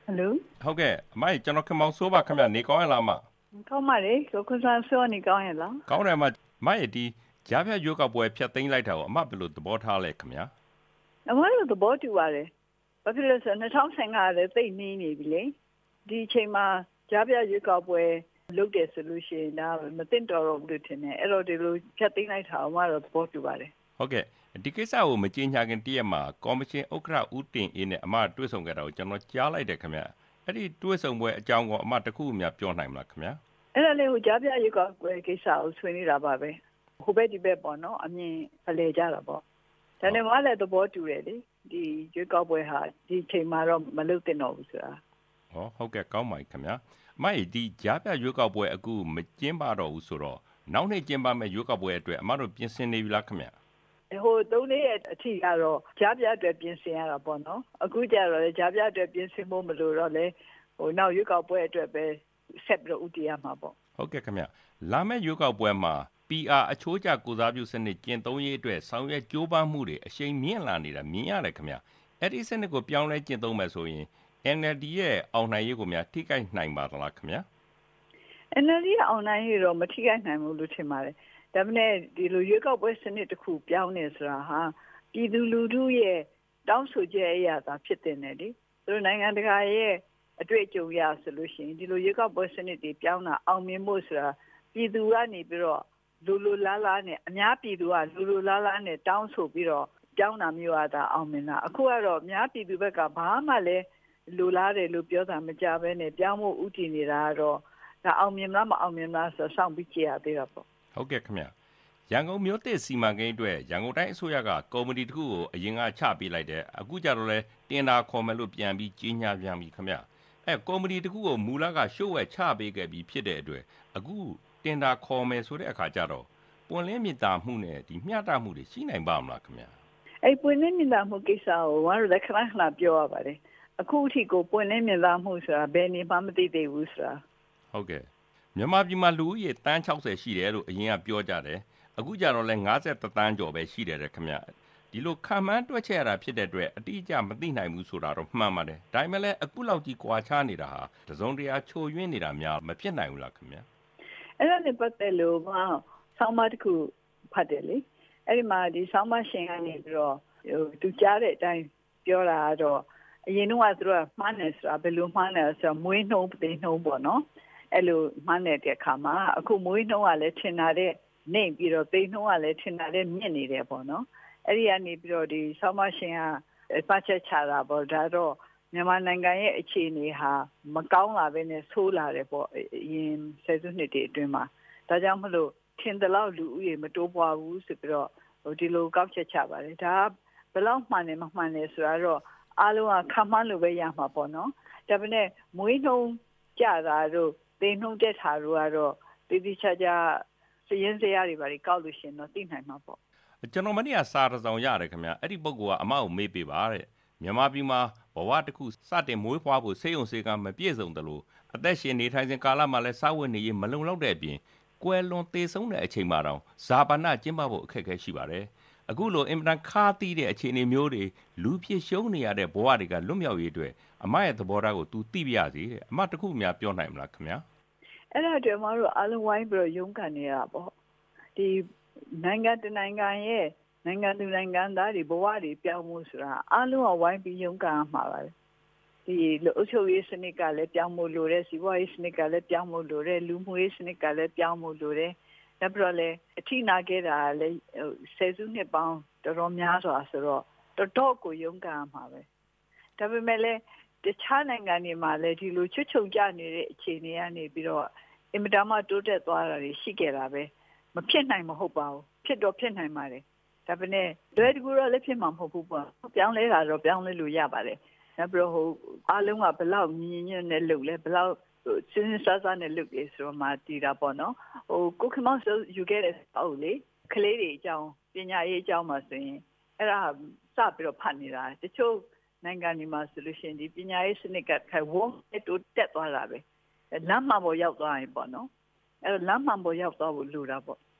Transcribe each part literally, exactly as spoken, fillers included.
Hello ဟုတ်ကဲ့အမကြီးကျွန်တော်ခင်မောင်စိုးပါခင်ဗျနေကောင်းရလားမကောင်းပါလေကိုခွန်ဆန်းစောနေကောင်းရလားကောင်းတယ်မမရဲ့ဒီကြားဖြတ်ရွေးကောက်ပွဲဖျက်သိမ်းလိုက်တာကိုအမဘယ်လိုသဘောထားလဲခင်ဗျာအမတို့သဘောတူပါတယ်ဘာဖြစ်လို့ဆိုတော့၂၀၁၅လည်းသိနေနေပြီလေဒီအချိန်မှာကြားဖြတ်ရွေးကောက်ပွဲလုပ်တယ်ဆိုလို့ရှိရင်ဒါမသိတော့ဘူးလို့ထင်တယ်အဲ့တော့ဒီလိုဖျက်သိမ်းလိုက်တာအမတို့သဘောတူပါတယ်ဟုတ်ကဲ့ဒီကိစ္စကိုမကြေညာခင်တည့်ရက်မှာကော်မရှင်ဥက္ကဋ္ဌဦးတင်အေးနဲ့အမတွေ့ဆုံခဲ့တာကိုကျွန်တော်ကြားလိုက်တယ်ခင်ဗျအဲ့ဒီတွေ့ဆုံပွဲအကြောင်းကိုအမတခုအများပြောနိုင်မလားခင်ဗျအဲ့ဒါလေးကိုကြားဖြတ်ရွေးကောက်ပွဲကိစ္စကိုဆွေးနွေးတာပါပဲဟိုဘက်ဒီဘက်ပေါ့နော်အမြင်ဖလှယ်ကြတာပေါ့ဒါနဲ့မှလည်းသဘောတူတယ်လေဒီရွေးကောက်ပွဲဟာဒီချိန်မှာတော့မလုပ်သင့်တော့ဘူးဆိုတာဟောဟုတ်ကဲ့ကောင်းပါပြီခင်ဗျာအမကြီးဒီကြားဖြတ်ရွေးကောက်ပွဲအခုမကျင်းပတော့ဘူးဆိုတော့နောက်နေ့ကျင်းပမယ့်ရွေးကောက်ပွဲအတွက်အမတို့ပြင်ဆင်နေပြီလားခင်ဗျဟိုသုံးလေးရဲ့အထီကတော့ကြားပြအတွက်ပြင်ဆင်ရတာပေါ့နော်အခုကျတော့လေကြားပြအတွက်ပြင်ဆင်ဖို့မလိုတော့လေဟိုနောက်ရွေးကောက်ပွဲအတွက်ပဲဆက်ပြီးတော့ဥတီရမှာပေါ့ဟုတ်ကဲ့ခင်ဗျလာမယ့်ရွေးကောက်ပွဲမှာ ပီ အာ အချိုးကျကိုစားပြုစနစ်ကျင့်သုံးရေးအတွက်ဆောင်ရွက်ကြိုးပမ်းမှုတွေအရှိန်မြင့်လာနေတာမြင်ရတယ်ခင်ဗျအဲ့ဒီစနစ်ကိုပြောင်းလဲကျင့်သုံးမယ်ဆိုရင် အန် အယ် ဒီ ရဲ့အောင်နိုင်ရေးကိုများထိခိုက်နိုင်ပါသလားခင်ဗျအန် အယ် ဒီ ရဲ့အောင်နိုင်ရေးတော့မထိခိုက်နိုင်ဘူးလို့ထင်ပါတယ်ဒါပေမဲ့ဒီလိုရွေးကောက်ပွဲစနစ်တစ်ခုပြောင်းနေဆိုတာဟာပြည်သူလူထုရဲ့တောင်းဆိုချက်အရာသာဖြစ်တဲ့နယ်လေသူတို့နိုင်ငံတကာရဲ့အတွေ့အကြုံရဆိုလို့ရှိရင်ဒီလိုရွေးကောက်ပွဲစနစ်တွေပြောင်းတာအောင်မြင်ဖို့ဆိုတာပြည်သူကနေပြီးတော့လူလူလားလားနဲ့အများပြည်သူကလူလူလားလားနဲ့တောင်းဆိုပြီးတော့ပြောင်းတာမျိုးအတာအောင်မြင်တာအခုကတော့အများပြည်သူဘက်ကဘာမှလည်းလူလားတယ်လို့ပြောတာမကြဘဲနဲ့ပြောင်းဖို့ဥတည်နေတာကတော့ဒါအောင်မြင်လားမအောင်မြင်လားဆိုစောင့်ပြီးကြည့်ရသေးတာပေါ့ဟုတ်ကဲ့ခင်ဗျရန်ကုန်မြို့သစ်စီမံကိန်းအတွက်ရန်ကုန်တိုင်းအစိုးရကကော်မတီတစ်ခုကိုအရင်ကချပေးလိုက်တယ်အခုကျတော့လဲတင်တာခေါ်မယ်လို့ပြန်ပြီးကြီးညာပြန်ပြီခင်ဗျအဲကော်မတီတစ်ခုကိုမူလကရှို့ဝဲချပေးခဲ့ပြီးဖြစ်တဲ့အတွက်အခုတင်တာခေါ်မယ်ဆိုတဲ့အခါကျတော့ပွင့်လင်းမြင်သာမှုနဲ့ဒီမျှတမှုတွေရှိနိုင်ပါမလားခင်ဗျအဲ့ပွင့်လင်းမြင်သာမှုကိစ္စကိုဘာလို့လဲခဏခဏပြောရပါတယ်အခုအထိကိုပွင့်လင်းမြင်သာမှုဆိုတာဘယ်နေမှမသိသေးဘူးဆိုတာဟုတ်ကဲ့မြန်မာပြည်မှာလူဦးရေတန်း၆၀ရှိတယ်လို့အရင်ကပြောကြတယ်အခုကျတော့လဲ၅၁တန်းကျော်ပဲရှိတယ်တဲ့ခင်ဗျဒီလိုခံမှန်းတွက်ချက်ရတာဖြစ်တဲ့အတွက်အတိအကျမသိနိုင်ဘူးဆိုတာတော့မှန်ပါတယ်ဒါပေမဲ့လည်းအခုလောက်ကြီးကွာခြားနေတာဟာတစုံတရာချိုယွင်းနေတာများမဖြစ်နိုင်ဘူးလားခင်ဗျအဲ့ဒါနဲ့ပတ်သက်လို့ဘာဆောင်းပါးတစ်ခုဖတ်တယ်လေအဲ့ဒီမှာဒီဆောင်းပါးရှင်ကနေပြီးတော့ဟိုသူကြားတဲ့အတိုင်းပြောတာကတော့အရင်တော့ကသူကမှားနေဆိုတာဘယ်လိုမှားနေလဲဆိုတော့မွေးနှုံးပသိနှုံးပေါ့နော်အဲ့လိုမှားနေတဲ့အခါမှာအခုမွေးနှုံးကလည်းထင်တာတဲ့နေပြီးတော့သိနှုံးကလည်းထင်တာတဲ့မြင့်နေတယ်ပေါ့နော်အဲ့ဒီကနေပြီးတော့ဒီဆောင်းပါးရှင်ကပတ်ချက်ချတာပေါ့ဒါတော့မြန်မာနိုင်ငံရဲ့အခြေအနေဟာမကောင်းလာဘဲနဲ့ဆိုးလာတယ်ပေါ့အရင်ဆယ်စုနှစ်တွေအတွင်းမှာဒါကြောင့်မလို့ထင်တယ်လို့လူဦးရေမတိုးပွားဘူးဆိုပြီးတော့ဟိုဒီလိုကောက်ချက်ချပါတယ်ဒါဘယ်လောက်မှန်တယ်မမှန်တယ်ဆိုတော့အားလုံးကခံမှန်းလို့ပဲရမှာပေါ့နော်ဒါပေမဲ့မွေးနှုံးကြတာတို့သိနှုံးတက်တာတို့ကတော့တိတိကျကျစည်ရင်းစရာတွေပါကောက်လို့ရှင်တော့သိနိုင်မှာပေါ့ကျွန်တော်မနေ့ကစာတစ်စောင်ရတယ်ခင်ဗျအဲ့ဒီပုဂ္ဂိုလ်ကအမကိုမေးပေးပါတဲ့မြန်မာပြည်မှာဘဝတစ်ခုစတင်မွေးဖွားဖို့စိတ်ယုံစေကမပြည့်စုံတယ်လို့အသက်ရှင်နေထိုင်စဉ်ကာလမှာလည်းစာဝတ်နေရေးမလုံလောက်တဲ့အပြင်ကွယ်လွန်သေဆုံးတဲ့အချိန်မှာတောင်ဇာပါနကျင်းပဖို့အခက်အခဲရှိပါတယ်အခုလိုအင်မတန်ခါးသီးတဲ့အခြေအနေမျိုးတွေလူဖြစ်ရှုံးနေရတဲ့ဘဝတွေကလွတ်မြောက်ရေးအတွက်အမရဲ့သဘောထားကို तू သိပြရစီတဲ့အမတခုအများပြောနိုင်မလားခင်ဗျာအဲ့ဒါတည်းမတို့အလုံးဝိုင်းပြီးတော့ရုန်းကန်နေရတာပေါ့ဒီနိုင်ငံတနိုင်ငံရဲ့နိုင်ငံသူနိုင်ငံသားတွေဘဝတွေပြောင်းမှုဆိုတာအလုံးအဝိုင်းပြီးရုန်းကန်မှာပါဒီအုပ်ချုပ်ရေးစနစ်ကလည်းပြောင်းမှုလိုတယ်စီးပွားရေးစနစ်ကလည်းပြောင်းမှုလိုတယ်လူမှုရေးစနစ်ကလည်းပြောင်းမှုလိုတယ်ဒါပြတော့လေအထိနာခဲ့တာလည်းဆယ်စုနှစ်ပေါင်းတော်တော်များစွာဆိုတော့တော်တော်ကိုရုန်းကန်မှာပဲဒါပေမဲ့လည်းတခြားနိုင်ငံတွေမှာလည်းဒီလိုချွတ်ချုံကြနေတဲ့အခြေအနေကနေပြီးတော့အင်မတန်မှတိုးတက်သွားတာတွေရှိခဲ့တာပဲမဖြစ်နိုင်မဟုတ်ပါဘူးဖြစ်တော့ဖြစ်နိုင်ပါတယ်ဒါပေမဲ့လွယ်တကူတော့လည်းဖြစ်မှာမဟုတ်ဘူးပေါ့ပြောင်းလဲတာတော့ပြောင်းလဲလို့ရပါတယ်ဒါပြတော့ဟိုအားလုံးကဘလောက်မြင်ညံ့နဲ့လုပ်လဲဘလောက်စဉ်းစားစားနဲ့လုပ်လေဆိုတော့မှတည်တာပေါ့နော်ဟိုကိုခမောက်ဆိုယူခဲ့တဲ့ဟုတ်လေကလေးတွေအကြောင်းပညာရေးအကြောင်းမှာဆိုရင်အဲ့ဒါစပြီးတော့ဖတ်နေတာတချို့နိုင်ငံတွေမှာဆိုလို့ရှိရင်ဒီပညာရေးစနစ်ကခိုင်ဝန်းတိုးတက်သွားတာပဲလမ်းမှန်ပေါ်ရောက်သွားရင်ပေါ့နော်အဲ့တော့လမ်းမှန်ပေါ်ရောက်သွားဖို့လိုတာပေါ့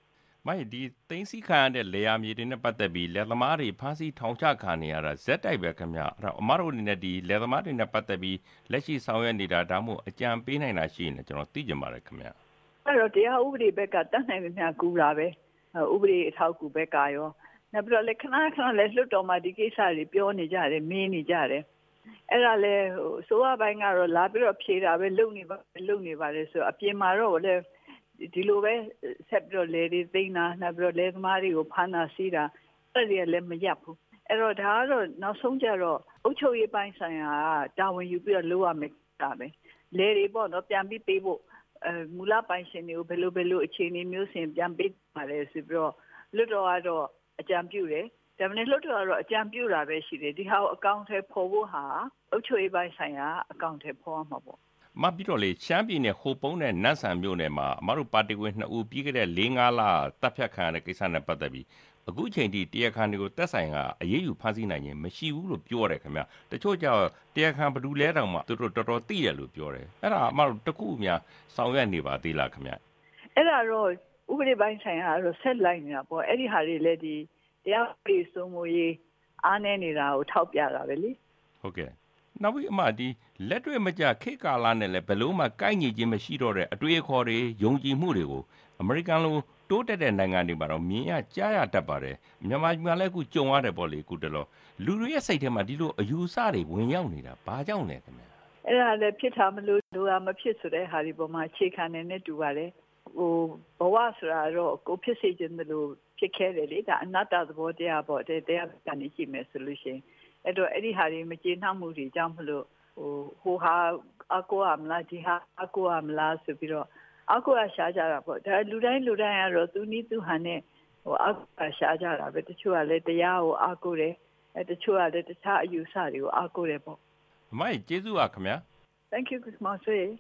မိုက်ဒီသိန်းစီခံရတဲ့လေယာမြေတွေနဲ့ပတ်သက်ပြီးလက်သမားတွေဖမ်းဆီးထောင်ချခံနေရတာဇက်တိုက်ပဲခင်ဗျအဲ့တော့အမတို့အနေနဲ့ဒီလက်သမားတွေနဲ့ပတ်သက်ပြီးလက်ရှိဆောင်ရွက်နေတာဒါမှမဟုတ်အကြံပေးနိုင်တာရှိရင်ကျွန်တော်သိကြပါတယ်ခင်ဗျအဲ့တော့တရားဥပဒေဘက်ကတတ်နိုင်မှများကူတာပဲဥပဒေအထောက်အကူဘက်ကရောနောက်ပြီးတော့လေခဏခဏလဲလွတ်တော်မှာဒီကိစ္စတွေပြောနေကြတယ်မင်းနေကြတယ်အဲ့ဒါလဲဟိုဆိုရပိုင်းကတော့လာပြီးတော့ဖြေတာပဲလုံနေပါလုံနေပါလေဆိုအပြင်မှာတော့လေဒီလိုပဲဆက်ပြီးတော့လေတွေသိနေတာနောက်ပြီးတော့လေသမားတွေကိုဖမ်းတာစီးတာအဲ့ဒီလည်းမရပ်ဘူးအဲ့တော့ဒါကတော့နောက်ဆုံးကြတော့အုပ်ချုပ်ရေးပိုင်းဆိုင်ရာတာဝန်ယူပြီးတော့လုပ်ရမယ်တာပဲလေတွေပေါ့နော်ပြန်ပြီးပေးဖို့အဲမူလပိုင်ရှင်တွေကိုဘယ်လိုဘယ်လိုအခြေအနေမျိုးစင်ပြန်ပေးပါလဲဆိုပြီးတော့လွတ်တော်ကတော့အကြံပြုတယ်ဒါပေမဲ့လွတ်တော်ကတော့အကြံပြုတာပဲရှိတယ်ဒီဟာကိုအကောင့်ထဲပေါ်ဖို့ဟာအုပ်ချုပ်ရေးပိုင်းဆိုင်ရာအကောင့်ထဲပေါ်မှာပေါ့မပြီးတော့လေရှမ်းပြည်နယ်ဟိုပုံးနဲ့နတ်ဆန်မြို့နယ်မှာအမတို့ပါတီဝင်နှစ်ဦးပြီးခဲ့တဲ့၄-၅လတပ်ဖြတ်ခံရတဲ့ကိစ္စနဲ့ပတ်သက်ပြီးအခုချိန်ထိတရားခံတွေကိုတက်ဆိုင်ကအရေးယူဖမ်းဆီးနိုင်ရင်မရှိဘူးလို့ပြောရတယ်ခင်ဗျတချို့ကြောင့်တရားခံဘဒူလဲတောင်မှသူတို့တော်တော်သိတယ်လို့ပြောတယ်အဲ့ဒါအမတို့တခုများဆောင်ရွက်နေပါသေးလားခင်ဗျအဲ့ဒါတော့ဥပဒေပိုင်းဆိုင်ရာတော့ဆက်လိုက်နေတာပေါ့အဲ့ဒီဟာတွေလည်းဒီတရားပြည်စုံမရေးအားနေနေတာကိုထောက်ပြတာပဲလေဟုတ်ကဲ့နောက်ပြီးအမဒီလက်တွေ့မကြခေတ်ကာလနဲ့လည်းဘယ်လို့မှကိုက်ညီခြင်းမရှိတော့တဲ့အတွေ့အခေါ်တွေယုံကြည်မှုတွေကိုအမေရိကန်လိုတိုးတက်တဲ့နိုင်ငံတွေမှာတော့မြင်ရကြားရတတ်ပါတယ်မြန်မာပြည်မှာလည်းအခုကြုံရတယ်ပေါ့လေအခုတလောလူတွေရဲ့စိတ်ထဲမှာဒီလိုအယူဆတွေဝင်ရောက်နေတာဘာကြောင့်လဲခင်ဗျအဲ့ဒါလည်းဖြစ်တာမလို့လူကမဖြစ်ဆိုတဲ့ဟာဒီပေါ်မှာအခြေခံနေနဲ့တူပါတယ်ဟိုဘဝဆိုတာတော့ကိုဖြစ်စေခြင်းလို့ဖြစ်ခဲ့တယ်လေဒါအနတ္တသဘောတရားပေါ့တဲ့တရားကနေကြည့်မယ်ဆိုလို့ရှိရင်အဲ့တော့အဲ့ဒီဟာတွေမကျေနပ်မှုတွေကြောင့်မလို့ဟိုဟိုဟာအကိုအမလားဒီဟာအကိုအမလားဆိုပြီးတော့အကိုအရှားကြတာပေါ့ဒါလူတိုင်းလူတိုင်းကတော့သူနည်းသူဟန်နဲ့ဟိုအကိုအရှားကြတာပဲတချို့ကလည်းတရားကိုအကိုတယ်အဲတချို့ကလည်းတခြားအယူဆတွေကိုအကိုတယ်ပေါ့အမိုက်ကျေးဇူးပါခင်ဗျာ Thank you ကမောင်ဆွေ